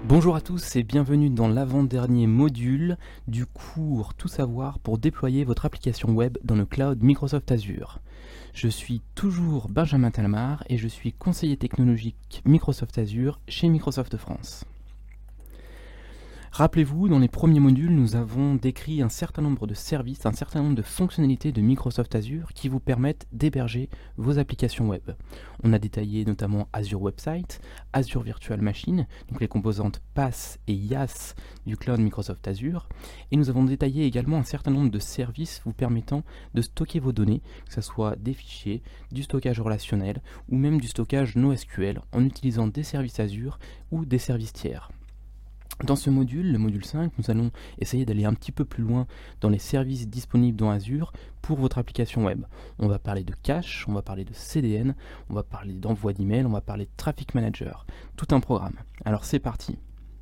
Bonjour à tous et bienvenue dans l'avant-dernier module du cours Tout savoir pour déployer votre application web dans le cloud Microsoft Azure. Je suis toujours Benjamin Talmar et je suis conseiller technologique Microsoft Azure chez Microsoft France. Rappelez-vous, dans les premiers modules, nous avons décrit un certain nombre de services, un certain nombre de fonctionnalités de Microsoft Azure qui vous permettent d'héberger vos applications web. On a détaillé notamment Azure Website, Azure Virtual Machine, donc les composantes PaaS et IaaS du cloud Microsoft Azure, et nous avons détaillé également un certain nombre de services vous permettant de stocker vos données, que ce soit des fichiers, du stockage relationnel ou même du stockage NoSQL en utilisant des services Azure ou des services tiers. Dans ce module, le module 5, nous allons essayer d'aller un petit peu plus loin dans les services disponibles dans Azure pour votre application web. On va parler de cache, on va parler de CDN, on va parler d'envoi d'email, on va parler de Traffic Manager, tout un programme. Alors c'est parti.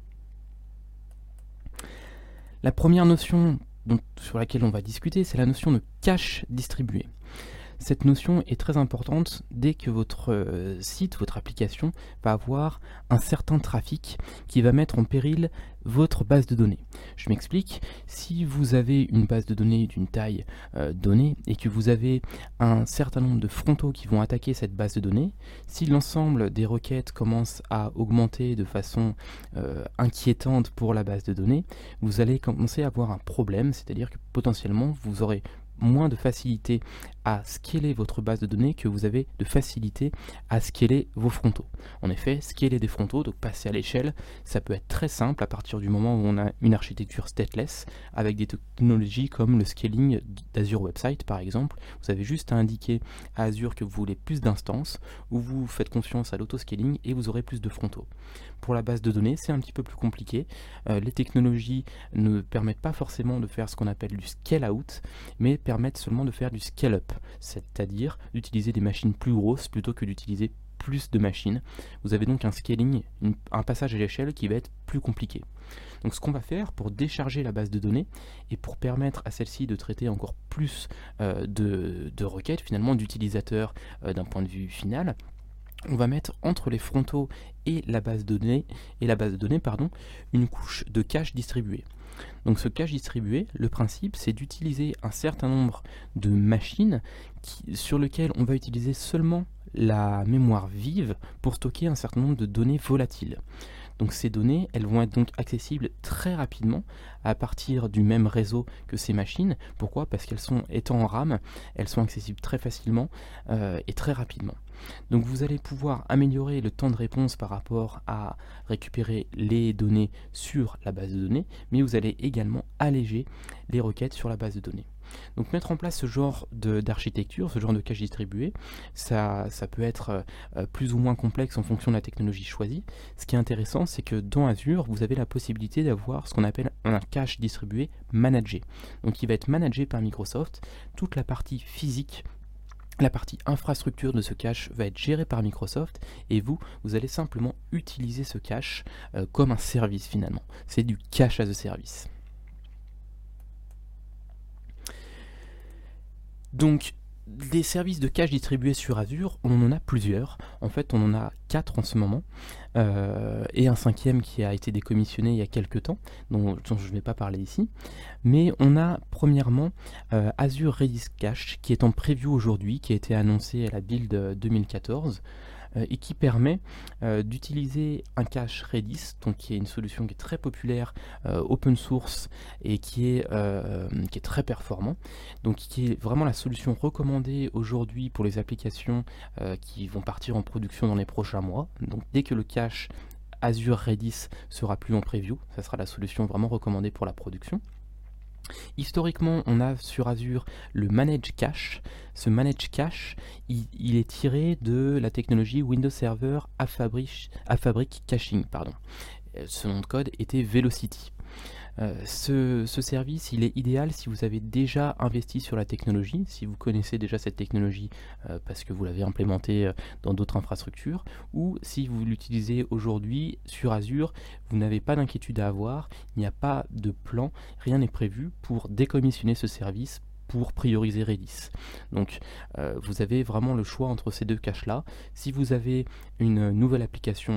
La première notion sur laquelle on va discuter, c'est la notion de cache distribuée. Cette notion est très importante dès que votre site, votre application va avoir un certain trafic qui va mettre en péril votre base de données. Je m'explique, si vous avez une base de données d'une taille donnée et que vous avez un certain nombre de frontaux qui vont attaquer cette base de données, si l'ensemble des requêtes commence à augmenter de façon inquiétante pour la base de données, vous allez commencer à avoir un problème, c'est-à-dire que potentiellement vous aurez moins de facilité à scaler votre base de données que vous avez de facilité à scaler vos frontaux. En effet, scaler des frontaux, donc passer à l'échelle, ça peut être très simple à partir du moment où on a une architecture stateless avec des technologies comme le scaling d'Azure Website par exemple. Vous avez juste à indiquer à Azure que vous voulez plus d'instances ou vous faites confiance à l'autoscaling et vous aurez plus de frontaux. Pour la base de données, c'est un petit peu plus compliqué. Les technologies ne permettent pas forcément de faire ce qu'on appelle du scale-out, mais permettent seulement de faire du scale-up, c'est-à-dire d'utiliser des machines plus grosses plutôt que d'utiliser plus de machines. Vous avez donc un scaling, un passage à l'échelle qui va être plus compliqué. Donc ce qu'on va faire pour décharger la base de données et pour permettre à celle-ci de traiter encore plus de requêtes, finalement d'utilisateurs d'un point de vue final, on va mettre entre les frontaux et la base de données, une couche de cache distribuée. Donc ce cache distribué, le principe c'est d'utiliser un certain nombre de machines sur lesquelles on va utiliser seulement la mémoire vive pour stocker un certain nombre de données volatiles. Donc ces données, elles vont être donc accessibles très rapidement à partir du même réseau que ces machines. Pourquoi ? Parce qu'elles sont, étant en RAM, elles sont accessibles très facilement et très rapidement. Donc vous allez pouvoir améliorer le temps de réponse par rapport à récupérer les données sur la base de données, mais vous allez également alléger les requêtes sur la base de données. Donc mettre en place ce genre d'architecture, ce genre de cache distribuée, ça peut être plus ou moins complexe en fonction de la technologie choisie. Ce qui est intéressant, c'est que dans Azure, vous avez la possibilité d'avoir ce qu'on appelle un cache distribué managé. Donc il va être managé par Microsoft. Toute la partie physique, la partie infrastructure de ce cache va être gérée par Microsoft et vous allez simplement utiliser ce cache comme un service finalement. C'est du cache as a service. Donc, des services de cache distribués sur Azure, on en a plusieurs. En fait, on en a 4 en ce moment, et un 5e qui a été décommissionné il y a quelques temps, dont je ne vais pas parler ici. Mais on a premièrement Azure Redis Cache, qui est en preview aujourd'hui, qui a été annoncé à la build 2014. Et qui permet d'utiliser un cache Redis, donc qui est une solution qui est très populaire, open source et qui est très performant, donc qui est vraiment la solution recommandée aujourd'hui pour les applications qui vont partir en production dans les prochains mois. Donc dès que le cache Azure Redis sera plus en preview, ça sera la solution vraiment recommandée pour la production. Historiquement, on a sur Azure le Managed Cache. Ce Managed Cache, il est tiré de la technologie Windows Server Fabric Caching. Ce nom de code était Velocity. Ce service, il est idéal si vous avez déjà investi sur la technologie, si vous connaissez déjà cette technologie parce que vous l'avez implémentée dans d'autres infrastructures, ou si vous l'utilisez aujourd'hui sur Azure, vous n'avez pas d'inquiétude à avoir, il n'y a pas de plan, rien n'est prévu pour décommissionner ce service pour prioriser Redis. Donc vous avez vraiment le choix entre ces deux caches là. Si vous avez une nouvelle application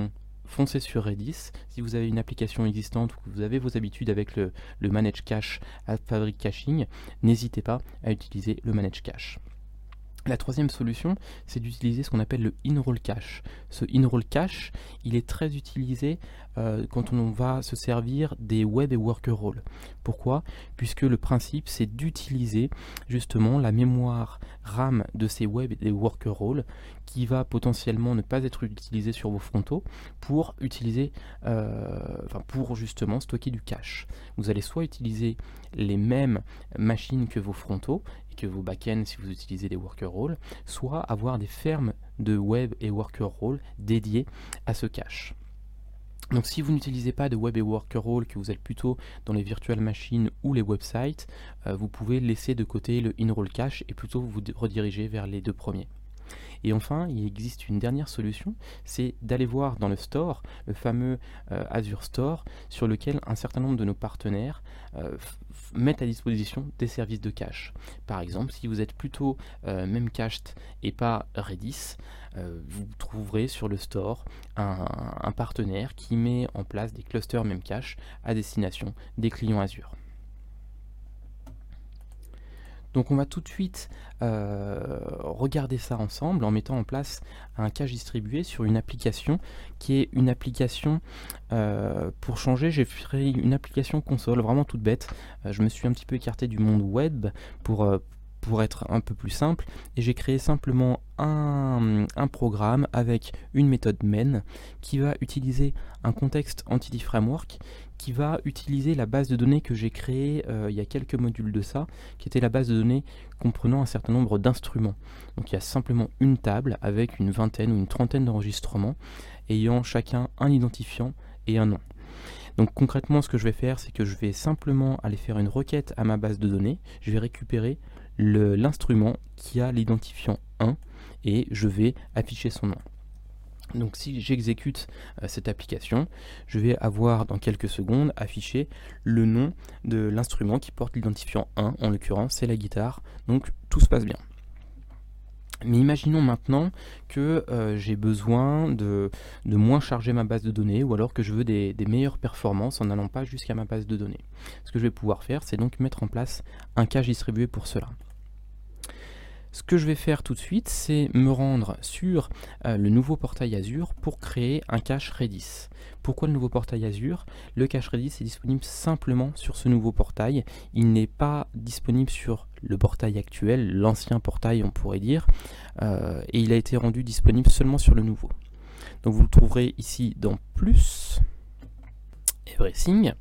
foncez sur Redis. Si vous avez une application existante ou que vous avez vos habitudes avec le Manage Cache à Fabric Caching, n'hésitez pas à utiliser le Manage Cache. La troisième solution, c'est d'utiliser ce qu'on appelle le in-roll cache. Ce in-roll cache, il est très utilisé quand on va se servir des web et worker roles. Pourquoi? Puisque le principe, c'est d'utiliser justement la mémoire RAM de ces web et worker roles qui va potentiellement ne pas être utilisée sur vos frontaux pour utiliser, pour justement stocker du cache. Vous allez soit utiliser les mêmes machines que vos frontaux et que vos backends si vous utilisez des worker roles, soit avoir des fermes de web et worker roles dédiées à ce cache. Donc si vous n'utilisez pas de web et worker role, que vous êtes plutôt dans les virtual machines ou les websites, vous pouvez laisser de côté le in-roll cache et plutôt vous rediriger vers les deux premiers. Et enfin, il existe une dernière solution, c'est d'aller voir dans le store, le fameux Azure Store, sur lequel un certain nombre de nos partenaires mettent à disposition des services de cache. Par exemple, si vous êtes plutôt Memcached et pas Redis, vous trouverez sur le store un partenaire qui met en place des clusters Memcache à destination des clients Azure. Donc on va tout de suite regarder ça ensemble en mettant en place un cache distribué sur une application qui est une application, pour changer, j'ai fait une application console vraiment toute bête. Je me suis un petit peu écarté du monde web pour être un peu plus simple et j'ai créé simplement un programme avec une méthode main qui va utiliser un contexte Entity Framework qui va utiliser la base de données que j'ai créée il y a quelques modules de ça, qui était la base de données comprenant un certain nombre d'instruments. Donc il y a simplement une table avec une vingtaine ou une trentaine d'enregistrements ayant chacun un identifiant et un nom. Donc concrètement ce que je vais faire, c'est que je vais simplement aller faire une requête à ma base de données, je vais récupérer l'instrument qui a l'identifiant 1 et je vais afficher son nom. Donc si j'exécute cette application, je vais avoir dans quelques secondes affiché le nom de l'instrument qui porte l'identifiant 1, en l'occurrence c'est la guitare, donc tout se passe bien. Mais imaginons maintenant que j'ai besoin de moins charger ma base de données ou alors que je veux des meilleures performances en n'allant pas jusqu'à ma base de données. Ce que je vais pouvoir faire, c'est donc mettre en place un cache distribué pour cela. Ce que je vais faire tout de suite, c'est me rendre sur le nouveau portail Azure pour créer un cache Redis. Pourquoi le nouveau portail Azure? Le cache Redis est disponible simplement sur ce nouveau portail. Il n'est pas disponible sur le portail actuel, l'ancien portail on pourrait dire, et il a été rendu disponible seulement sur le nouveau. Donc vous le trouverez ici dans Plus, Everything,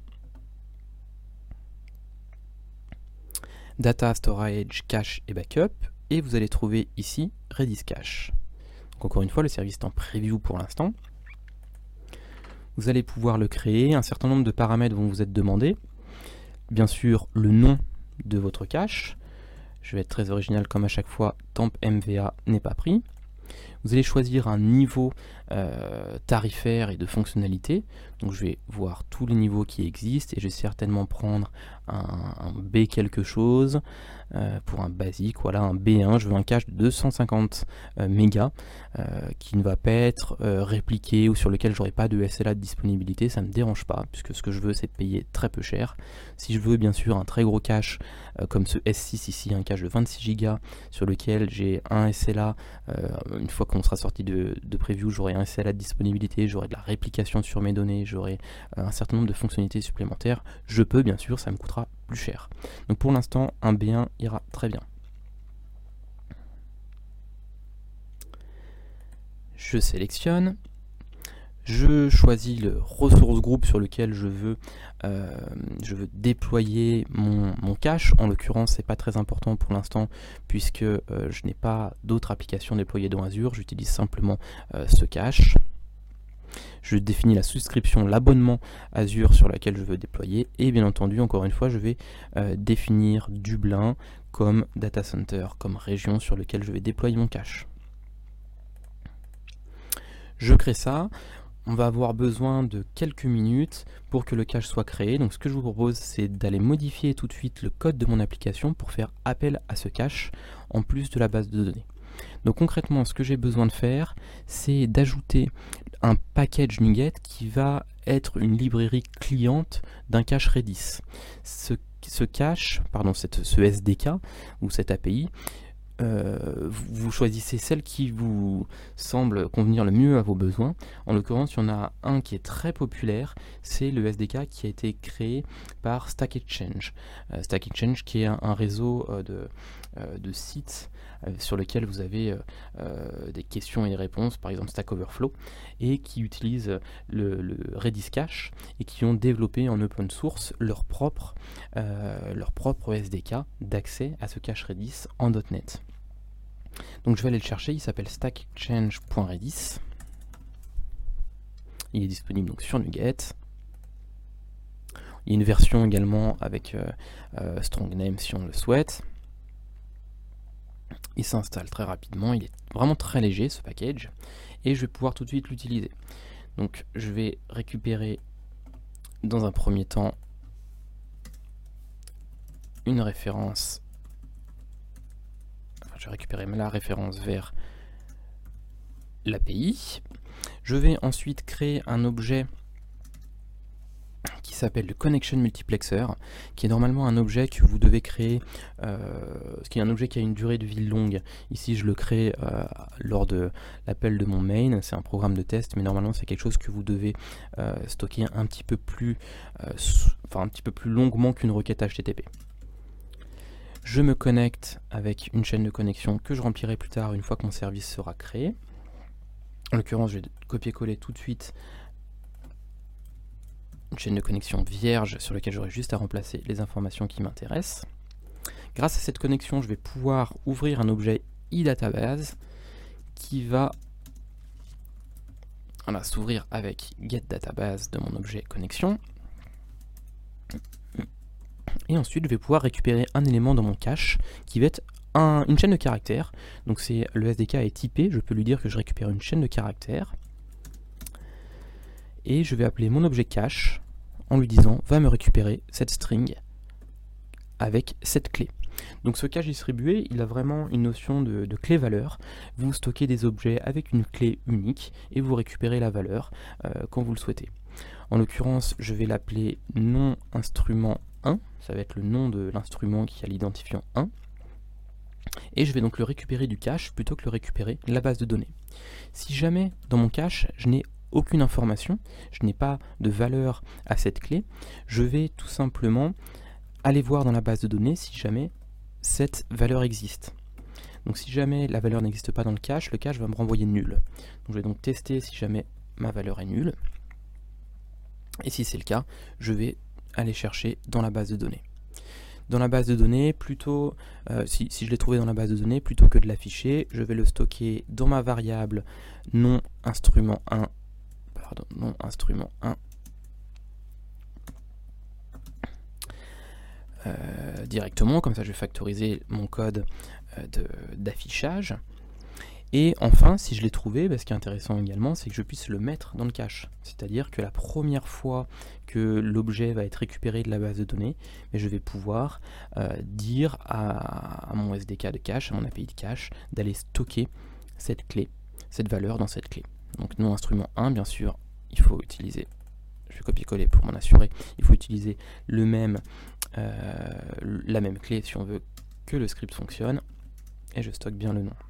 Data, Storage, Cache et Backup. Et vous allez trouver ici Redis Cache. Donc encore une fois, le service est en preview pour l'instant. Vous allez pouvoir le créer, un certain nombre de paramètres vont vous être demandés. Bien sûr, le nom de votre cache. Je vais être très original comme à chaque fois, temp MVA n'est pas pris. Vous allez choisir un niveau tarifaire et de fonctionnalité. Donc je vais voir tous les niveaux qui existent et je vais certainement prendre un B quelque chose pour un basique, voilà un B1. Je veux un cache de 250 mégas qui ne va pas être répliqué ou sur lequel j'aurai pas de SLA de disponibilité. Ça ne me dérange pas puisque ce que je veux c'est payer très peu cher. Si je veux bien sûr un très gros cache comme ce S6 ici, un cache de 26 Go sur lequel j'ai un SLA, une fois qu'on sera sorti de preview, j'aurai un SLA de disponibilité, j'aurai de la réplication sur mes données, j'aurai un certain nombre de fonctionnalités supplémentaires, je peux bien sûr, ça me coûtera plus cher. Donc pour l'instant, un B1 ira très bien. Je sélectionne, je choisis le ressource group sur lequel je veux déployer mon cache. En l'occurrence, c'est pas très important pour l'instant puisque je n'ai pas d'autres applications déployées dans Azure. J'utilise simplement ce cache. Je définis la souscription, l'abonnement Azure sur laquelle je veux déployer et bien entendu, encore une fois, je vais définir Dublin comme data center, comme région sur laquelle je vais déployer mon cache. Je crée ça. On va avoir besoin de quelques minutes pour que le cache soit créé. Donc ce que je vous propose, c'est d'aller modifier tout de suite le code de mon application pour faire appel à ce cache en plus de la base de données. Donc concrètement, ce que j'ai besoin de faire, c'est d'ajouter un package NuGet qui va être une librairie cliente d'un cache Redis. Ce cache, pardon, ce SDK ou cette API, vous choisissez celle qui vous semble convenir le mieux à vos besoins. En l'occurrence, il y en a un qui est très populaire, c'est le SDK qui a été créé par Stack Exchange. Stack Exchange qui est un réseau de sites sur lequel vous avez des questions et des réponses, par exemple Stack Overflow, et qui utilisent le Redis Cache et qui ont développé en open source leur propre SDK d'accès à ce cache Redis en .NET. Donc je vais aller le chercher, il s'appelle stackexchange.redis. Il est disponible donc sur NuGet. Il y a une version également avec strong name si on le souhaite. Il s'installe très rapidement, il est vraiment très léger ce package et je vais pouvoir tout de suite l'utiliser. Donc je vais récupérer dans un premier temps une référence. Je vais récupérer la référence vers l'API. Je vais ensuite créer un objet qui s'appelle le Connection Multiplexer, qui est normalement un objet que vous devez créer, qui est un objet qui a une durée de vie longue. Ici je le crée lors de l'appel de mon main, c'est un programme de test, mais normalement c'est quelque chose que vous devez stocker un petit peu plus longuement qu'une requête HTTP. Je me connecte avec une chaîne de connexion que je remplirai plus tard une fois que mon service sera créé. En l'occurrence, je vais copier-coller tout de suite une chaîne de connexion vierge sur laquelle j'aurai juste à remplacer les informations qui m'intéressent. Grâce à cette connexion, je vais pouvoir ouvrir un objet e-database qui va s'ouvrir avec getDatabase de mon objet connexion. Et ensuite, je vais pouvoir récupérer un élément dans mon cache qui va être une chaîne de caractères. Donc le SDK est typé, je peux lui dire que je récupère une chaîne de caractères. Et je vais appeler mon objet cache en lui disant va me récupérer cette string avec cette clé. Donc ce cache distribué, il a vraiment une notion de clé-valeur. Vous stockez des objets avec une clé unique et vous récupérez la valeur quand vous le souhaitez. En l'occurrence, je vais l'appeler nom instrument 1, ça va être le nom de l'instrument qui a l'identifiant 1. Et je vais donc le récupérer du cache plutôt que le récupérer de la base de données. Si jamais dans mon cache, je n'ai aucune information, je n'ai pas de valeur à cette clé, je vais tout simplement aller voir dans la base de données si jamais cette valeur existe. Donc si jamais la valeur n'existe pas dans le cache va me renvoyer nul. Donc je vais donc tester si jamais ma valeur est nulle. Et si c'est le cas, je vais aller chercher dans la base de données. Dans la base de données, plutôt, si je l'ai trouvé dans la base de données, plutôt que de l'afficher, je vais le stocker dans ma variable nom instrument 1, directement, comme ça je vais factoriser mon code d'affichage. Et enfin, si je l'ai trouvé, ce qui est intéressant également, c'est que je puisse le mettre dans le cache. C'est-à-dire que la première fois que l'objet va être récupéré de la base de données, je vais pouvoir dire à mon SDK de cache, à mon API de cache, d'aller stocker cette clé, cette valeur dans cette clé. Donc nom instrument 1, bien sûr, il faut utiliser, je vais copier-coller pour m'en assurer, il faut utiliser la même clé si on veut que le script fonctionne, et je stocke bien le nom.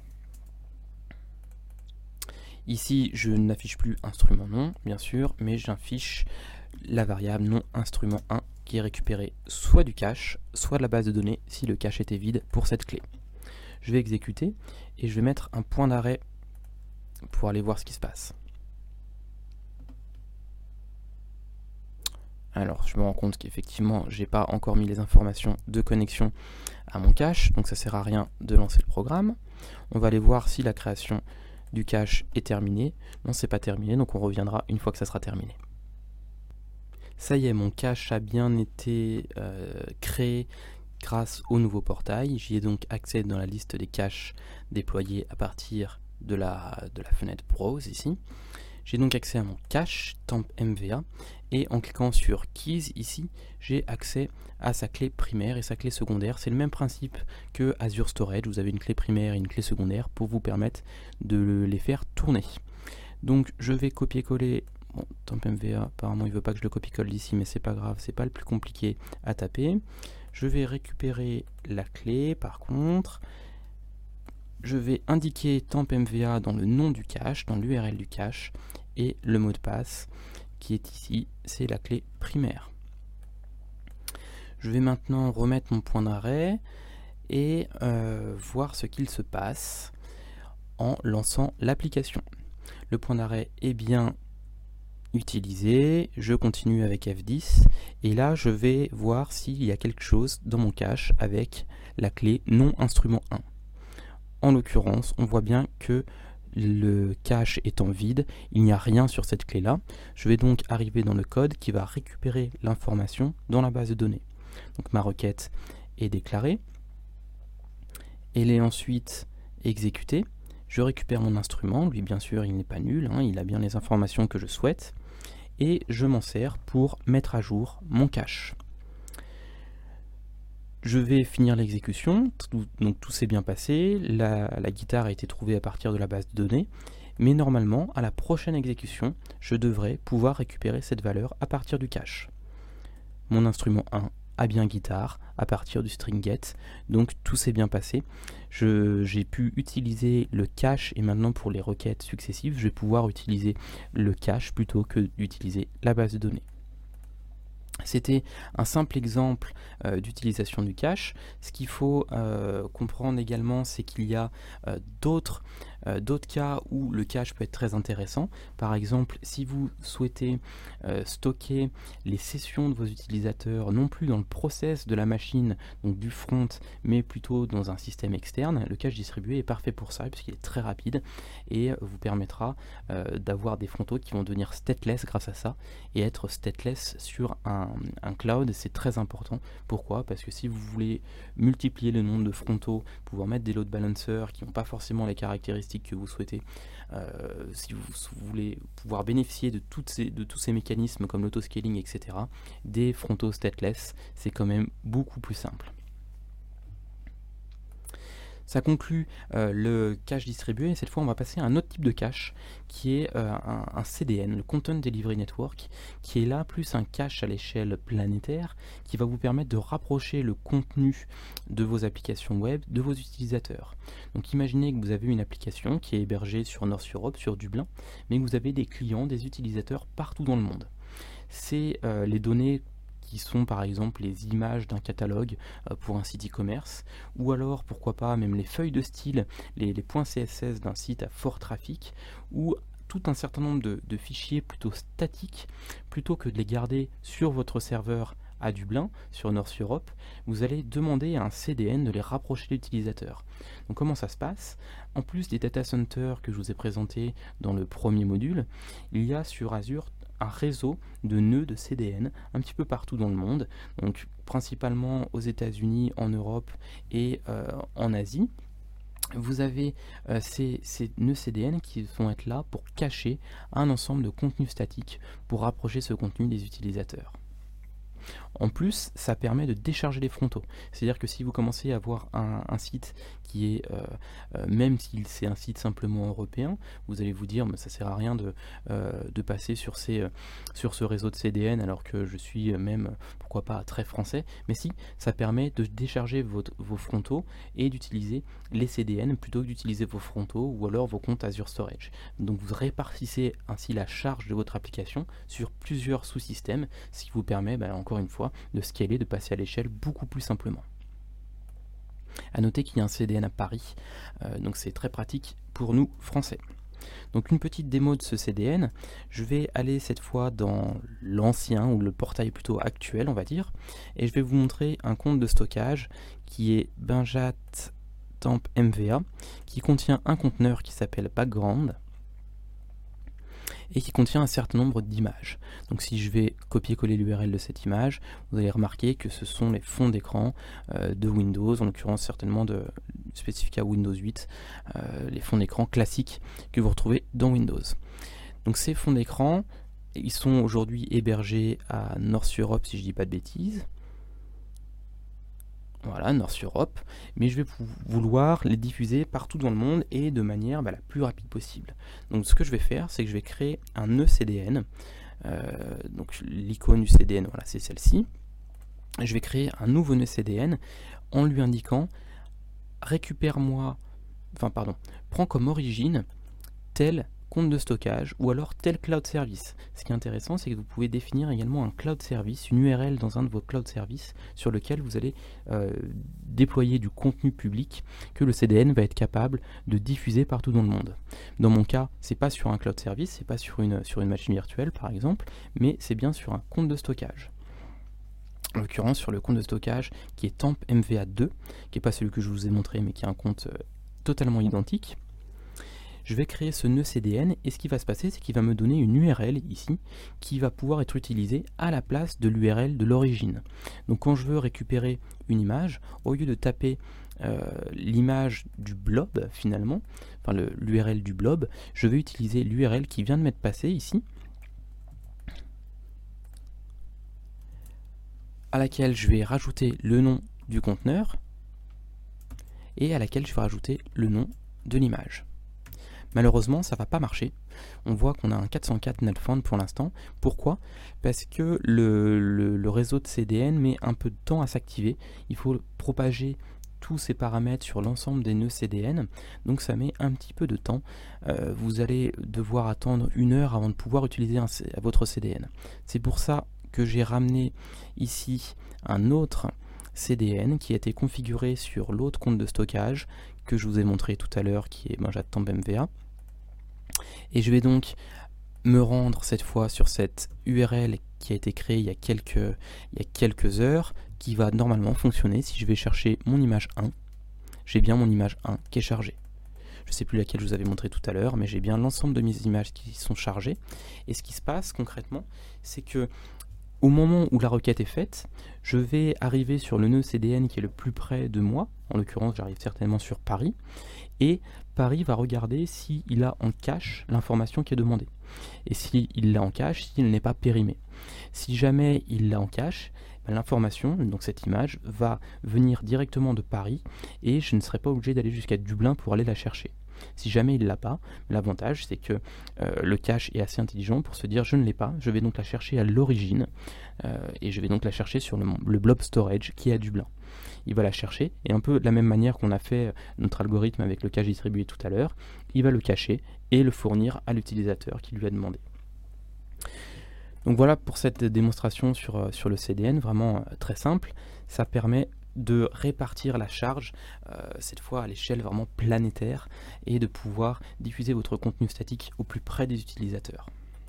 Ici, je n'affiche plus instrument nom, bien sûr, mais j'affiche la variable nom instrument 1 qui est récupérée soit du cache, soit de la base de données si le cache était vide pour cette clé. Je vais exécuter et je vais mettre un point d'arrêt pour aller voir ce qui se passe. Alors, je me rends compte qu'effectivement, j'ai pas encore mis les informations de connexion à mon cache, donc ça sert à rien de lancer le programme. On va aller voir si la création du cache est terminée. Non, c'est pas terminé, donc on reviendra une fois que ça sera terminé. Ça y est, mon cache a bien été créé grâce au nouveau portail. J'y ai donc accès dans la liste des caches déployés à partir de la fenêtre Browse ici. J'ai donc accès à mon cache temp MVA et en cliquant sur Keys ici, j'ai accès à sa clé primaire et sa clé secondaire. C'est le même principe que Azure Storage, vous avez une clé primaire et une clé secondaire pour vous permettre de les faire tourner. Donc je vais copier-coller, bon, temp MVA, apparemment il veut pas que je le copie-colle d'ici, mais c'est pas grave, c'est pas le plus compliqué à taper. Je vais récupérer la clé, par contre, je vais indiquer temp MVA dans le nom du cache, dans l'URL du cache, et le mot de passe qui est ici, c'est la clé primaire. Je vais maintenant remettre mon point d'arrêt et voir ce qu'il se passe en lançant l'application. Le point d'arrêt est bien utilisé, je continue avec F10 et là je vais voir s'il y a quelque chose dans mon cache avec la clé non instrument 1. En l'occurrence, on voit bien que le cache étant vide, il n'y a rien sur cette clé là. Je vais donc arriver dans le code qui va récupérer l'information dans la base de données. Donc ma requête est déclarée, elle est ensuite exécutée. Je récupère mon instrument, lui bien sûr il n'est pas nul, hein, il a bien les informations que je souhaite, et je m'en sers pour mettre à jour mon cache. Je vais finir l'exécution, donc tout s'est bien passé, la guitare a été trouvée à partir de la base de données, mais normalement à la prochaine exécution, je devrais pouvoir récupérer cette valeur à partir du cache. Mon instrument 1 a bien guitare à partir du string get, donc tout s'est bien passé. J'ai pu utiliser le cache et maintenant pour les requêtes successives, je vais pouvoir utiliser le cache plutôt que d'utiliser la base de données. C'était un simple exemple d'utilisation du cache. Ce qu'il faut comprendre également, c'est qu'il y a d'autres cas où le cache peut être très intéressant. Par exemple, si vous souhaitez stocker les sessions de vos utilisateurs, non plus dans le process de la machine, donc du front, mais plutôt dans un système externe, le cache distribué est parfait pour ça, puisqu'il est très rapide et vous permettra d'avoir des frontaux qui vont devenir stateless grâce à ça, et être stateless sur un cloud, c'est très important. Pourquoi? Parce que si vous voulez multiplier le nombre de frontaux, pouvoir mettre des load balancers qui n'ont pas forcément les caractéristiques que vous souhaitez, si vous voulez pouvoir bénéficier de tous ces mécanismes comme l'autoscaling, etc., des frontaux stateless, c'est quand même beaucoup plus simple. Ça conclut le cache distribué, et cette fois on va passer à un autre type de cache qui est un CDN, le Content Delivery Network, qui est là plus un cache à l'échelle planétaire qui va vous permettre de rapprocher le contenu de vos applications web de vos utilisateurs. Donc imaginez que vous avez une application qui est hébergée sur North Europe, sur Dublin, mais que vous avez des clients, des utilisateurs partout dans le monde. C'est les données qui sont par exemple les images d'un catalogue pour un site e-commerce, ou alors pourquoi pas même les feuilles de style, les points CSS d'un site à fort trafic, ou tout un certain nombre de fichiers plutôt statiques, plutôt que de les garder sur votre serveur à Dublin, sur North Europe, vous allez demander à un CDN de les rapprocher de l'utilisateur. Donc comment ça se passe? En plus des data centers que je vous ai présentés dans le premier module, il y a sur Azure un réseau de nœuds de CDN un petit peu partout dans le monde, donc principalement aux États-Unis, en Europe et en Asie. Vous avez ces nœuds CDN qui vont être là pour cacher un ensemble de contenus statiques pour rapprocher ce contenu des utilisateurs. En plus, ça permet de décharger les frontaux. C'est-à-dire que si vous commencez à avoir un site qui est, même si c'est un site simplement européen, vous allez vous dire, mais ça sert à rien de passer sur ce réseau de CDN alors que je suis même, pourquoi pas, très français. Mais si, ça permet de décharger vos frontaux et d'utiliser les CDN plutôt que d'utiliser vos frontaux ou alors vos comptes Azure Storage. Donc vous répartissez ainsi la charge de votre application sur plusieurs sous-systèmes, ce qui vous permet, encore une fois, de scaler, de passer à l'échelle beaucoup plus simplement. A noter qu'il y a un CDN à Paris, donc c'est très pratique pour nous français. Donc une petite démo de ce CDN, je vais aller cette fois dans l'ancien ou le portail plutôt actuel on va dire, et je vais vous montrer un compte de stockage qui est Benjat Temp MVA, qui contient un conteneur qui s'appelle Background et qui contient un certain nombre d'images. Donc si je vais copier-coller l'URL de cette image, vous allez remarquer que ce sont les fonds d'écran de Windows, en l'occurrence certainement de spécifica Windows 8, les fonds d'écran classiques que vous retrouvez dans Windows. Donc ces fonds d'écran, ils sont aujourd'hui hébergés à North Europe si je dis pas de bêtises. Voilà, North Europe, mais je vais vouloir les diffuser partout dans le monde et de manière la plus rapide possible. Donc ce que je vais faire, c'est que je vais créer un nœud CDN. Donc l'icône du CDN, voilà, c'est celle-ci. Je vais créer un nouveau nœud CDN en lui indiquant prends comme origine tel compte de stockage ou alors tel cloud service. Ce qui est intéressant, c'est que vous pouvez définir également un cloud service, une URL dans un de vos cloud services sur lequel vous allez déployer du contenu public que le CDN va être capable de diffuser partout dans le monde. Dans mon cas, c'est pas sur un cloud service, c'est pas sur une machine virtuelle par exemple, mais c'est bien sur un compte de stockage. En l'occurrence sur le compte de stockage qui est temp MVA2, qui n'est pas celui que je vous ai montré, mais qui est un compte totalement identique. Je vais créer ce nœud CDN et ce qui va se passer, c'est qu'il va me donner une URL ici qui va pouvoir être utilisée à la place de l'URL de l'origine. Donc quand je veux récupérer une image, au lieu de taper l'image du blob finalement, enfin l'URL du blob, je vais utiliser l'URL qui vient de m'être passée ici, à laquelle je vais rajouter le nom du conteneur et à laquelle je vais rajouter le nom de l'image. Malheureusement, ça ne va pas marcher. On voit qu'on a un 404 not found pour l'instant. Pourquoi? Parce que le réseau de CDN met un peu de temps à s'activer. Il faut propager tous ces paramètres sur l'ensemble des nœuds CDN. Donc ça met un petit peu de temps. Vous allez devoir attendre 1 heure avant de pouvoir utiliser votre CDN. C'est pour ça que j'ai ramené ici un autre CDN qui a été configuré sur l'autre compte de stockage que je vous ai montré tout à l'heure, qui est temp MVA. Et je vais donc me rendre cette fois sur cette URL qui a été créée il y a quelques heures, qui va normalement fonctionner. Si je vais chercher mon image 1, j'ai bien mon image 1 qui est chargée. Je ne sais plus laquelle je vous avais montré tout à l'heure, mais j'ai bien l'ensemble de mes images qui sont chargées. Et ce qui se passe concrètement, c'est que au moment où la requête est faite, je vais arriver sur le nœud CDN qui est le plus près de moi. En l'occurrence, j'arrive certainement sur Paris. Et Paris va regarder s'il a en cache l'information qui est demandée. Et s'il l'a en cache, s'il n'est pas périmé. Si jamais il l'a en cache, l'information, donc cette image, va venir directement de Paris et je ne serai pas obligé d'aller jusqu'à Dublin pour aller la chercher. Si jamais il ne l'a pas, l'avantage c'est que le cache est assez intelligent pour se dire je ne l'ai pas, je vais donc la chercher à l'origine et je vais donc la chercher sur le blob storage qui est à Dublin. Il va la chercher et un peu de la même manière qu'on a fait notre algorithme avec le cache distribué tout à l'heure, il va le cacher et le fournir à l'utilisateur qui lui a demandé. Donc voilà pour cette démonstration sur le CDN, vraiment très simple. Ça permet de répartir la charge, cette fois à l'échelle vraiment planétaire, et de pouvoir diffuser votre contenu statique au plus près des utilisateurs.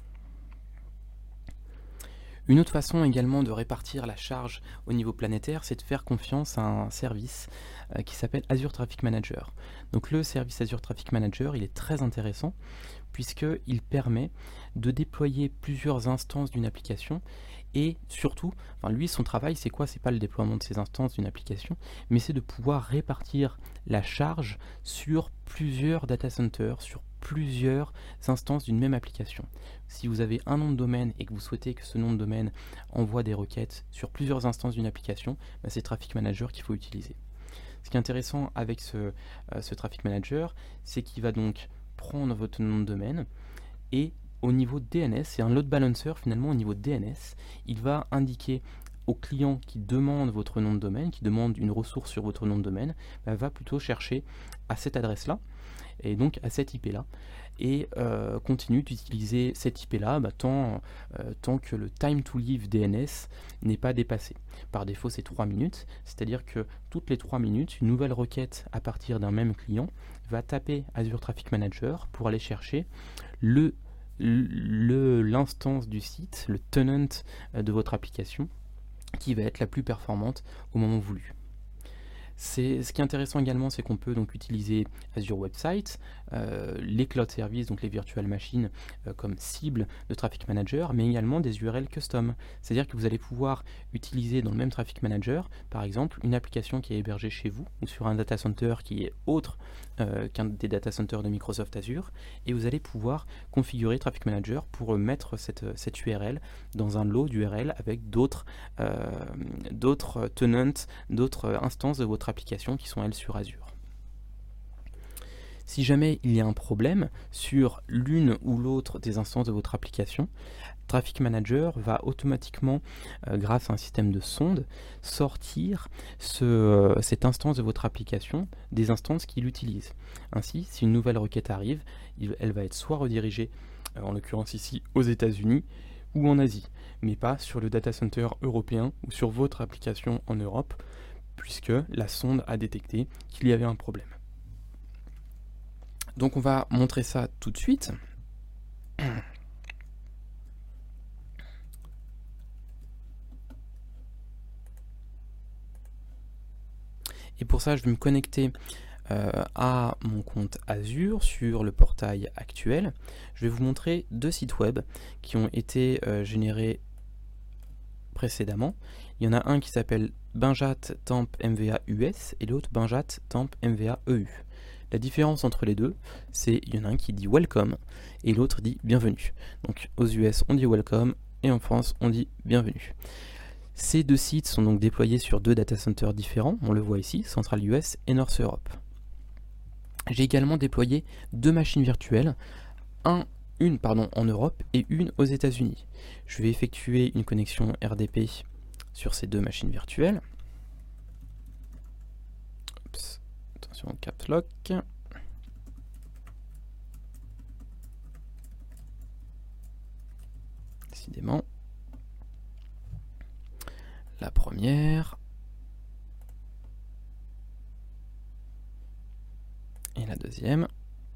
Une autre façon également de répartir la charge au niveau planétaire, c'est de faire confiance à un service qui s'appelle Azure Traffic Manager. Donc le service Azure Traffic Manager, il est très intéressant puisqu'il permet de déployer plusieurs instances d'une application et surtout, lui son travail c'est quoi? C'est pas le déploiement de ces instances d'une application, mais c'est de pouvoir répartir la charge sur plusieurs data centers, sur plusieurs instances d'une même application. Si vous avez un nom de domaine et que vous souhaitez que ce nom de domaine envoie des requêtes sur plusieurs instances d'une application, c'est Traffic Manager qu'il faut utiliser. Ce qui est intéressant avec ce Traffic Manager, c'est qu'il va donc prendre votre nom de domaine et au niveau DNS, c'est un load balancer finalement au niveau DNS, il va indiquer au client qui demande votre nom de domaine, qui demande une ressource sur votre nom de domaine, va plutôt chercher à cette adresse-là, et donc à cette IP-là, et continue d'utiliser cette IP-là tant que le time to leave DNS n'est pas dépassé. Par défaut, c'est 3 minutes, c'est-à-dire que toutes les 3 minutes, une nouvelle requête à partir d'un même client va taper Azure Traffic Manager pour aller chercher l'instance du site, le tenant de votre application, qui va être la plus performante au moment voulu. Ce qui est intéressant également, c'est qu'on peut donc utiliser Azure Websites, les cloud services, donc les virtual machines comme cible de Traffic Manager, mais également des URL custom. C'est-à-dire que vous allez pouvoir utiliser dans le même Traffic Manager, par exemple, une application qui est hébergée chez vous ou sur un data center qui est autre qu'un des data centers de Microsoft Azure, et vous allez pouvoir configurer Traffic Manager pour mettre cette URL dans un lot d'URL avec d'autres tenants, d'autres instances de votre application qui sont elles sur Azure. Si jamais il y a un problème sur l'une ou l'autre des instances de votre application, Traffic Manager va automatiquement, grâce à un système de sonde, sortir cette instance de votre application des instances qu'il utilise. Ainsi, si une nouvelle requête arrive, elle va être soit redirigée, en l'occurrence ici aux États-Unis, ou en Asie, mais pas sur le data center européen ou sur votre application en Europe, puisque la sonde a détecté qu'il y avait un problème. Donc on va montrer ça tout de suite. Et pour ça, je vais me connecter à mon compte Azure sur le portail actuel. Je vais vous montrer deux sites web qui ont été générés précédemment. Il y en a un qui s'appelle Benjat Temp MVA US et l'autre Benjat Temp MVA EU. La différence entre les deux, c'est il y en a un qui dit welcome et l'autre dit bienvenue. Donc aux US on dit welcome et en France on dit bienvenue. Ces deux sites sont donc déployés sur deux data centers différents, on le voit ici, Central US et North Europe. J'ai également déployé deux machines virtuelles, une en Europe et une aux États-Unis. Je vais effectuer une connexion RDP sur ces deux machines virtuelles. Oups, attention, caps lock. Décidément. La première. Et la deuxième.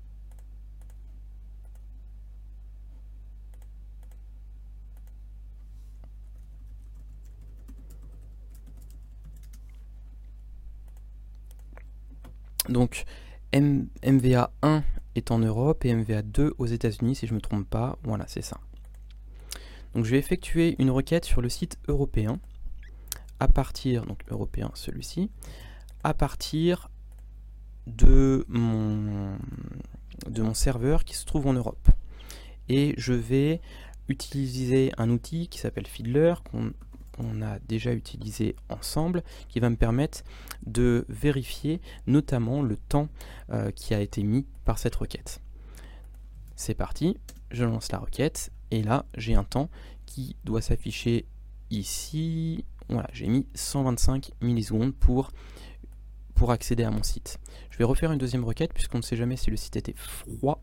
Donc MVA 1 est en Europe et MVA 2 aux États-Unis si je ne me trompe pas. Voilà, c'est ça. Donc je vais effectuer une requête sur le site européen à partir, donc européen celui-ci, à partir de mon serveur qui se trouve en Europe. Et je vais utiliser un outil qui s'appelle Fiddler, qu'on a déjà utilisé ensemble, qui va me permettre de vérifier notamment le temps qui a été mis par cette requête. C'est parti, je lance la requête, et là j'ai un temps qui doit s'afficher ici. Voilà, j'ai mis 125 millisecondes pour accéder à mon site. Je vais refaire une deuxième requête puisqu'on ne sait jamais si le site était froid.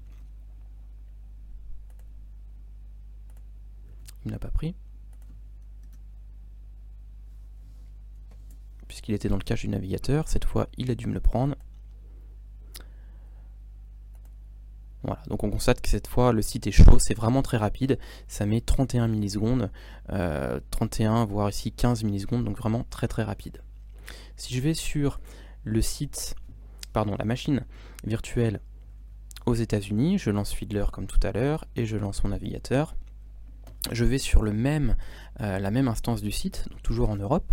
Il n'a pas pris. Puisqu'il était dans le cache du navigateur, cette fois il a dû me le prendre. Voilà, donc on constate que cette fois le site est chaud, c'est vraiment très rapide, ça met 31 millisecondes, 31 voire ici 15 millisecondes, donc vraiment très très rapide. Si je vais sur le site, la machine virtuelle aux États-Unis, je lance Fiddler comme tout à l'heure et je lance mon navigateur. Je vais sur la même instance du site, donc toujours en Europe.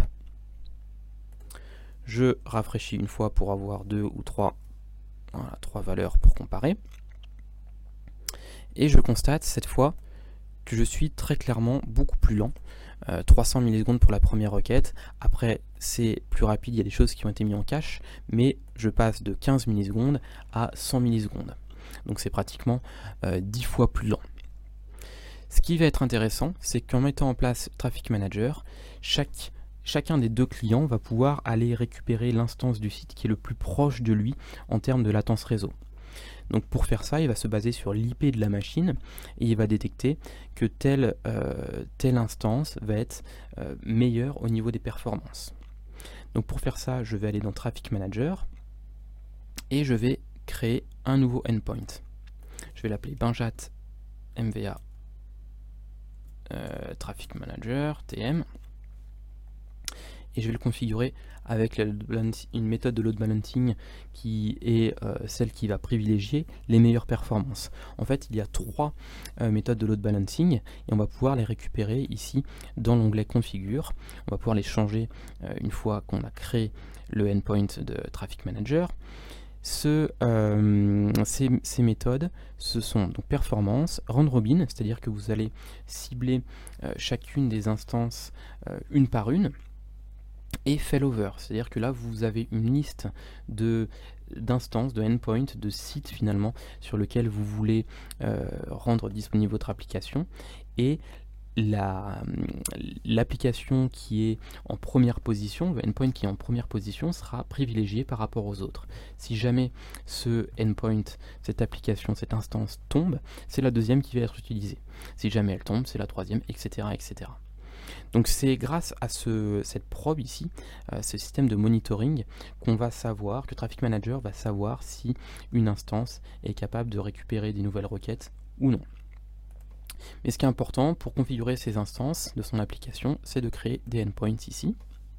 Je rafraîchis une fois pour avoir deux ou trois valeurs pour comparer. Et je constate cette fois que je suis très clairement beaucoup plus lent. 300 millisecondes pour la première requête. Après, c'est plus rapide, il y a des choses qui ont été mises en cache, mais je passe de 15 millisecondes à 100 millisecondes. Donc c'est pratiquement 10 fois plus lent. Ce qui va être intéressant, c'est qu'en mettant en place Traffic Manager, chacun des deux clients va pouvoir aller récupérer l'instance du site qui est le plus proche de lui en termes de latence réseau. Donc pour faire ça, il va se baser sur l'IP de la machine et il va détecter que telle instance va être meilleure au niveau des performances. Donc pour faire ça, je vais aller dans Traffic Manager et je vais créer un nouveau endpoint. Je vais l'appeler Benjat MVA Traffic Manager TM. et je vais le configurer avec une méthode de load balancing qui est celle qui va privilégier les meilleures performances. En fait, il y a 3 méthodes de load balancing et on va pouvoir les récupérer ici dans l'onglet configure. On va pouvoir les changer une fois qu'on a créé le endpoint de Traffic Manager. Ces méthodes, ce sont donc performance, round robin, c'est-à-dire que vous allez cibler chacune des instances une par une, et failover, c'est-à-dire que là vous avez une liste d'instances, de endpoints, de sites finalement sur lesquels vous voulez rendre disponible votre application, et l'application qui est en première position, le endpoint qui est en première position sera privilégié par rapport aux autres. Si jamais ce endpoint, cette application, cette instance tombe, c'est la deuxième qui va être utilisée. Si jamais elle tombe, c'est la troisième, etc. etc. Donc c'est grâce à cette probe ici, ce système de monitoring, qu'on va savoir, que Traffic Manager va savoir si une instance est capable de récupérer des nouvelles requêtes ou non. Mais ce qui est important pour configurer ces instances de son application, c'est de créer des endpoints ici.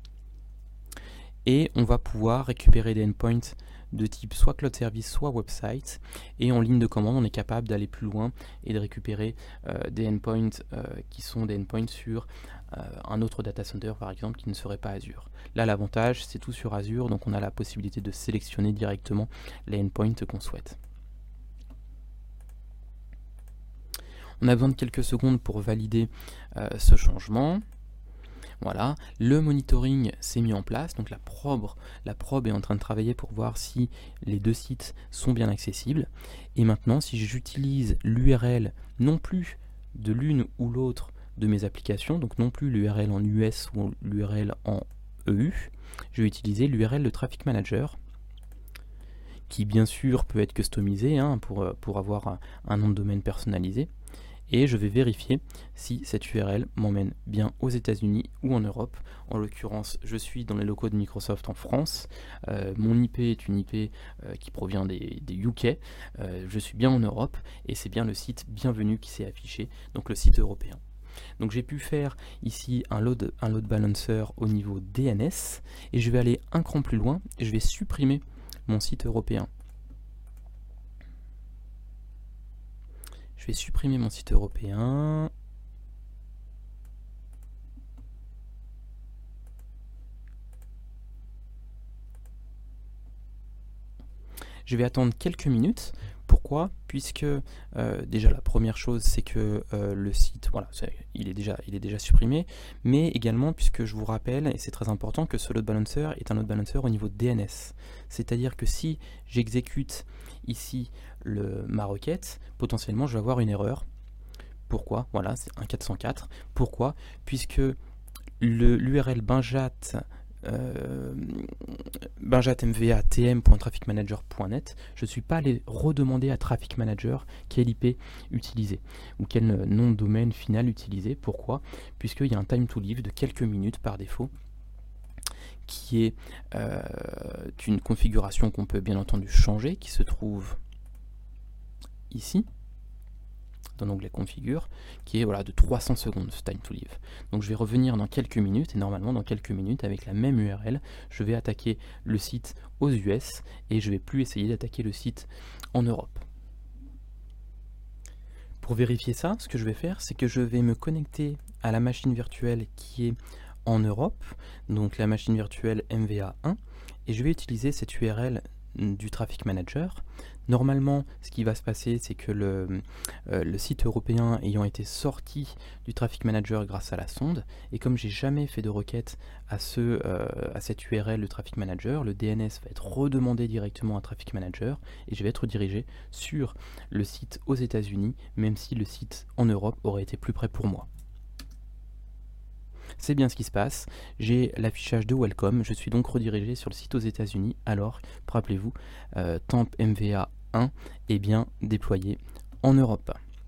Et on va pouvoir récupérer des endpoints de type soit Cloud Service, soit Website. Et en ligne de commande, on est capable d'aller plus loin et de récupérer des endpoints qui sont des endpoints sur un autre data center, par exemple, qui ne serait pas Azure. Là, l'avantage, c'est tout sur Azure, donc on a la possibilité de sélectionner directement les endpoints qu'on souhaite. On a besoin de quelques secondes pour valider ce changement. Voilà, le monitoring s'est mis en place, donc la probe est en train de travailler pour voir si les 2 sites sont bien accessibles. Et maintenant, si j'utilise l'URL non plus de l'une ou l'autre de mes applications, donc non plus l'URL en US ou l'URL en EU, je vais utiliser l'URL de Traffic Manager, qui bien sûr peut être customisé pour avoir un nom de domaine personnalisé. Et je vais vérifier si cette URL m'emmène bien aux États-Unis ou en Europe. En l'occurrence, je suis dans les locaux de Microsoft en France. Mon IP est une IP qui provient des UK. Je suis bien en Europe et c'est bien le site bienvenue qui s'est affiché, donc le site européen. Donc j'ai pu faire ici un load balancer au niveau DNS et je vais aller un cran plus loin et je vais supprimer mon site européen. Je vais supprimer mon site européen. Je vais attendre quelques minutes. Pourquoi? Puisque déjà la première chose c'est que le site, voilà, il est déjà supprimé, mais également puisque je vous rappelle, et c'est très important, que ce load balancer est un load balancer au niveau DNS. C'est-à-dire que si j'exécute ici ma requête, potentiellement je vais avoir une erreur. Pourquoi? Voilà, c'est un 404. Pourquoi? Puisque l'URL benjat.mva.tm.trafficmanager.net, je ne suis pas allé redemander à Traffic Manager quel IP utiliser ou quel nom de domaine final utiliser. Pourquoi? Puisqu'il y a un time to live de quelques minutes par défaut, qui est une configuration qu'on peut bien entendu changer, qui se trouve ici dans l'onglet configure, qui est de 300 secondes ce time to live. Donc je vais revenir dans quelques minutes, et normalement dans quelques minutes avec la même URL, je vais attaquer le site aux US et je vais plus essayer d'attaquer le site en Europe. Pour vérifier ça, ce que je vais faire, c'est que je vais me connecter à la machine virtuelle qui est en Europe, donc la machine virtuelle MVA1, et je vais utiliser cette URL du Traffic Manager. Normalement, ce qui va se passer, c'est que le site européen ayant été sorti du Traffic Manager grâce à la sonde, et comme j'ai jamais fait de requête à cette URL de Traffic Manager, le DNS va être redemandé directement à Traffic Manager, et je vais être dirigé sur le site aux États-Unis, même si le site en Europe aurait été plus près pour moi. C'est bien ce qui se passe, j'ai l'affichage de Welcome, je suis donc redirigé sur le site aux États-Unis, alors, rappelez-vous, Temp MVA1 est bien déployé en Europe.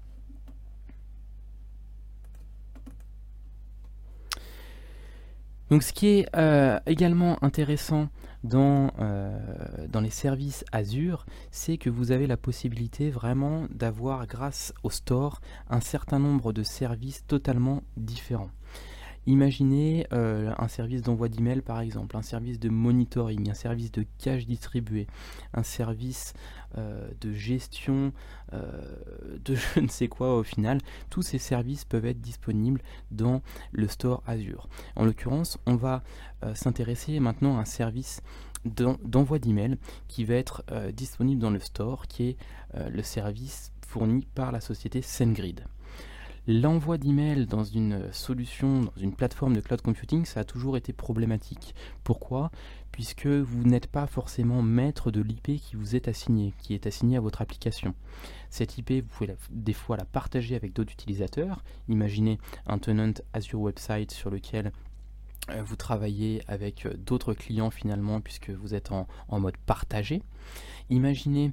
Donc ce qui est également intéressant dans les services Azure, c'est que vous avez la possibilité vraiment d'avoir, grâce au store, un certain nombre de services totalement différents. Imaginez un service d'envoi d'email par exemple, un service de monitoring, un service de cache distribué, un service de gestion de je ne sais quoi au final. Tous ces services peuvent être disponibles dans le store Azure. En l'occurrence, on va s'intéresser maintenant à un service d'envoi d'email qui va être disponible dans le store, qui est le service fourni par la société SendGrid. L'envoi d'email dans une solution, dans une plateforme de cloud computing, ça a toujours été problématique. Pourquoi ? Puisque vous n'êtes pas forcément maître de l'IP qui vous est assigné, qui est assigné à votre application. Cette IP, vous pouvez des fois la partager avec d'autres utilisateurs. Imaginez un tenant Azure Website sur lequel vous travaillez avec d'autres clients finalement, puisque vous êtes en mode partagé. Imaginez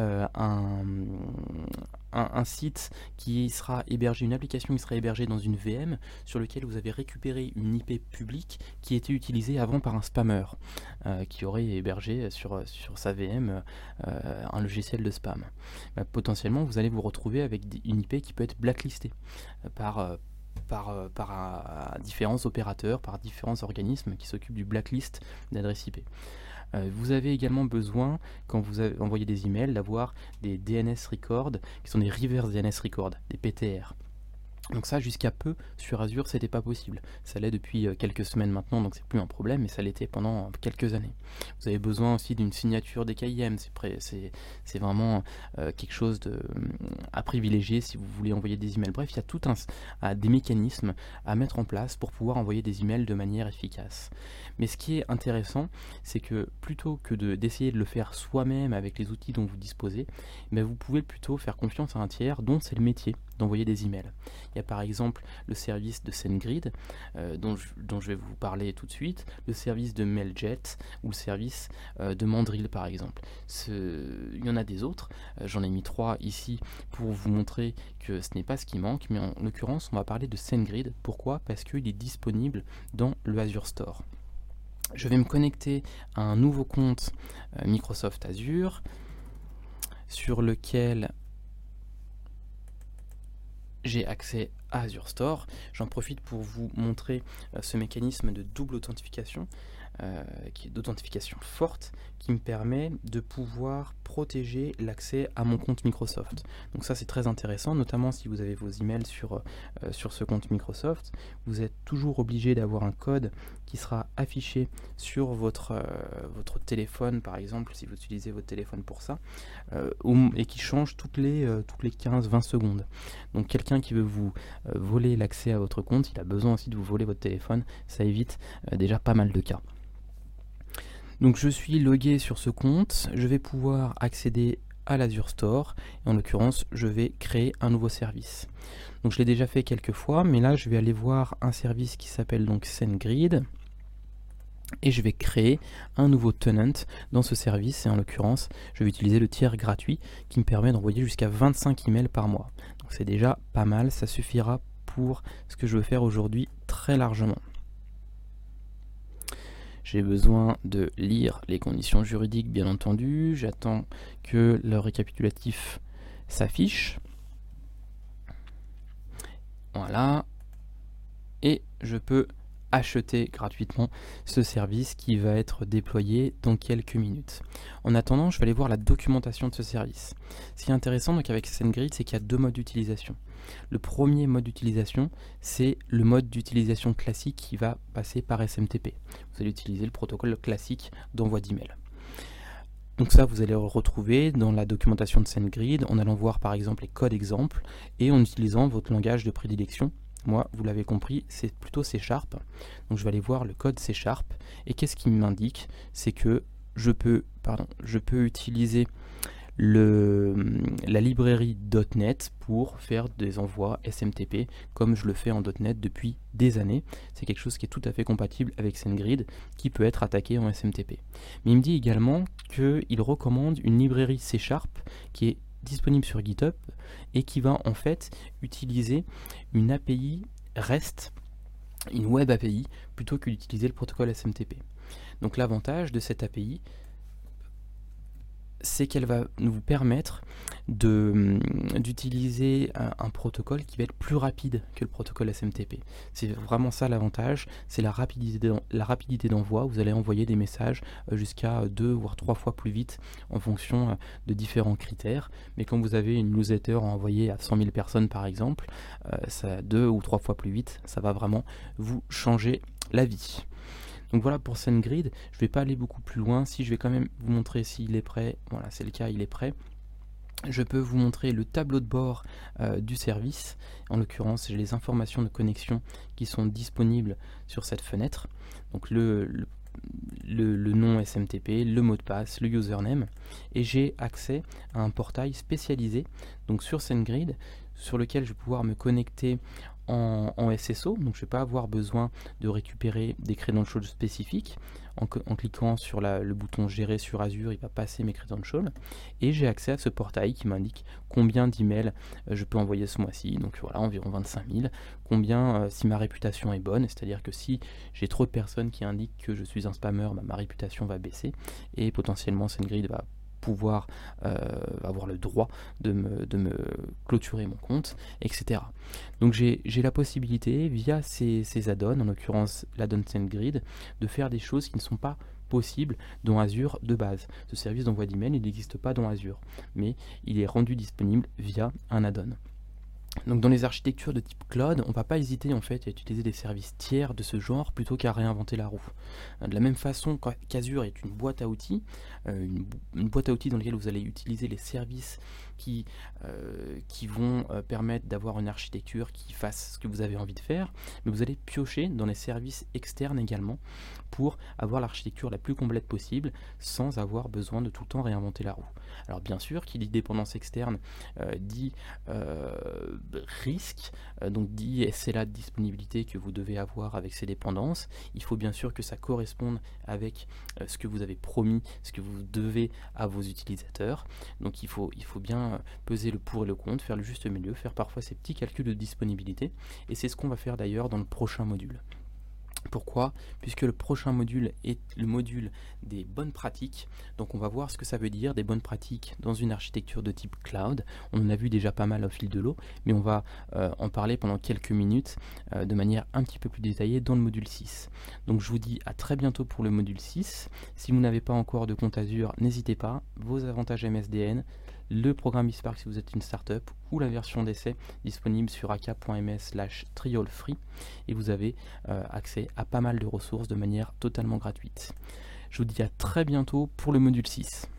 un site qui sera hébergé, une application qui sera hébergée dans une VM sur lequel vous avez récupéré une IP publique qui était utilisée avant par un spammer qui aurait hébergé sur sa VM un logiciel de spam. Potentiellement, vous allez vous retrouver avec une IP qui peut être blacklistée par différents opérateurs, par différents organismes qui s'occupent du blacklist d'adresses IP. Vous avez également besoin, quand vous envoyez des emails, d'avoir des DNS records, qui sont des reverse DNS records, des PTR. Donc ça, jusqu'à peu, sur Azure, c'était pas possible. Ça l'est depuis quelques semaines maintenant, donc c'est plus un problème, mais ça l'était pendant quelques années. Vous avez besoin aussi d'une signature DKIM, c'est vraiment quelque chose à privilégier si vous voulez envoyer des emails. Bref, il y a tout des mécanismes à mettre en place pour pouvoir envoyer des emails de manière efficace. Mais ce qui est intéressant, c'est que plutôt que d'essayer de le faire soi-même avec les outils dont vous disposez, vous pouvez plutôt faire confiance à un tiers dont c'est le métier d'envoyer des emails. Il y a par exemple le service de SendGrid dont je vais vous parler tout de suite, le service de Mailjet ou le service de Mandrill par exemple. Il y en a des autres, j'en ai mis 3 ici pour vous montrer que ce n'est pas ce qui manque, mais en l'occurrence on va parler de SendGrid. Pourquoi ? Parce qu'il est disponible dans le Azure Store. Je vais me connecter à un nouveau compte Microsoft Azure sur lequel j'ai accès à Azure Store. J'en profite pour vous montrer ce mécanisme de double authentification, qui est d'authentification forte, qui me permet de pouvoir protéger l'accès à mon compte Microsoft. Donc ça c'est très intéressant, notamment si vous avez vos emails sur ce compte Microsoft. Vous êtes toujours obligé d'avoir un code qui sera affiché sur votre téléphone, par exemple, si vous utilisez votre téléphone pour ça, et qui change toutes les 15-20 secondes. Donc quelqu'un qui veut vous voler l'accès à votre compte, il a besoin aussi de vous voler votre téléphone, ça évite déjà pas mal de cas. Donc je suis logué sur ce compte, je vais pouvoir accéder à l'Azure Store, et en l'occurrence je vais créer un nouveau service. Donc je l'ai déjà fait quelques fois, mais là je vais aller voir un service qui s'appelle donc SendGrid, et je vais créer un nouveau tenant dans ce service, et en l'occurrence je vais utiliser le tiers gratuit qui me permet d'envoyer jusqu'à 25 emails par mois. Donc c'est déjà pas mal, ça suffira pour ce que je veux faire aujourd'hui très largement. J'ai besoin de lire les conditions juridiques, bien entendu. J'attends que le récapitulatif s'affiche. Voilà. Et je peux acheter gratuitement ce service qui va être déployé dans quelques minutes. En attendant, je vais aller voir la documentation de ce service. Ce qui est intéressant donc avec SendGrid, c'est qu'il y a deux modes d'utilisation. Le premier mode d'utilisation, c'est le mode d'utilisation classique qui va passer par SMTP. Vous allez utiliser le protocole classique d'envoi d'email. Donc ça, vous allez le retrouver dans la documentation de SendGrid en allant voir par exemple les codes exemples et en utilisant votre langage de prédilection. Moi, vous l'avez compris, c'est plutôt C#. Donc je vais aller voir le code C#. Et qu'est-ce qui m'indique ? C'est que je peux utiliser la librairie .NET pour faire des envois SMTP comme je le fais en .NET depuis des années. C'est quelque chose qui est tout à fait compatible avec SendGrid qui peut être attaqué en SMTP. Mais il me dit également qu'il recommande une librairie C# qui est disponible sur GitHub et qui va en fait utiliser une API REST, une web API, plutôt que d'utiliser le protocole SMTP. Donc l'avantage de cette API, c'est qu'elle va nous permettre d'utiliser un protocole qui va être plus rapide que le protocole SMTP. C'est vraiment ça l'avantage, c'est la rapidité d'envoi. Vous allez envoyer des messages jusqu'à 2 voire 3 fois plus vite en fonction de différents critères. Mais quand vous avez une newsletter à envoyer à 100 000 personnes par exemple, ça 2 ou 3 fois plus vite, ça va vraiment vous changer la vie. Donc voilà pour SendGrid, je ne vais pas aller beaucoup plus loin. Si je vais quand même vous montrer s'il est prêt, voilà c'est le cas, il est prêt. Je peux vous montrer le tableau de bord du service. En l'occurrence, j'ai les informations de connexion qui sont disponibles sur cette fenêtre. Donc le nom SMTP, le mot de passe, le username. Et j'ai accès à un portail spécialisé donc sur SendGrid, sur lequel je vais pouvoir me connecter en SSO. Donc je ne vais pas avoir besoin de récupérer des credentials spécifiques. En cliquant sur le bouton gérer sur Azure, il va passer mes credentials et j'ai accès à ce portail qui m'indique combien d'emails je peux envoyer ce mois-ci. Donc voilà, environ 25 000. Combien si ma réputation est bonne, c'est-à-dire que si j'ai trop de personnes qui indiquent que je suis un spammer, ma réputation va baisser et potentiellement SendGrid va pouvoir avoir le droit de me clôturer mon compte, etc. Donc j'ai la possibilité via ces add-ons, en l'occurrence l'add-on SendGrid, de faire des choses qui ne sont pas possibles dans Azure de base. Ce service d'envoi d'email, il n'existe pas dans Azure, mais il est rendu disponible via un add-on. Donc dans les architectures de type cloud, on ne va pas hésiter en fait à utiliser des services tiers de ce genre plutôt qu'à réinventer la roue. De la même façon qu'Azure est une boîte à outils, une boîte à outils dans laquelle vous allez utiliser les services qui vont permettre d'avoir une architecture qui fasse ce que vous avez envie de faire, mais vous allez piocher dans les services externes également pour avoir l'architecture la plus complète possible sans avoir besoin de tout le temps réinventer la roue. Alors bien sûr, qui dit dépendance externe dit risque, donc dit SLA de disponibilité que vous devez avoir avec ces dépendances. Il faut bien sûr que ça corresponde avec ce que vous avez promis, ce que vous devez à vos utilisateurs. Donc il faut bien peser le pour et le contre, faire le juste milieu, faire parfois ces petits calculs de disponibilité. Et c'est ce qu'on va faire d'ailleurs dans le prochain module. Pourquoi? Puisque le prochain module est le module des bonnes pratiques. Donc on va voir ce que ça veut dire des bonnes pratiques dans une architecture de type cloud. On en a vu déjà pas mal au fil de l'eau, mais on va en parler pendant quelques minutes de manière un petit peu plus détaillée dans le module 6. Donc je vous dis à très bientôt pour le module 6. Si vous n'avez pas encore de compte Azure, n'hésitez pas. Vos avantages MSDN, le programme eSpark si vous êtes une startup ou la version d'essai disponible sur aka.ms/trial-free et vous avez accès à pas mal de ressources de manière totalement gratuite. Je vous dis à très bientôt pour le module 6.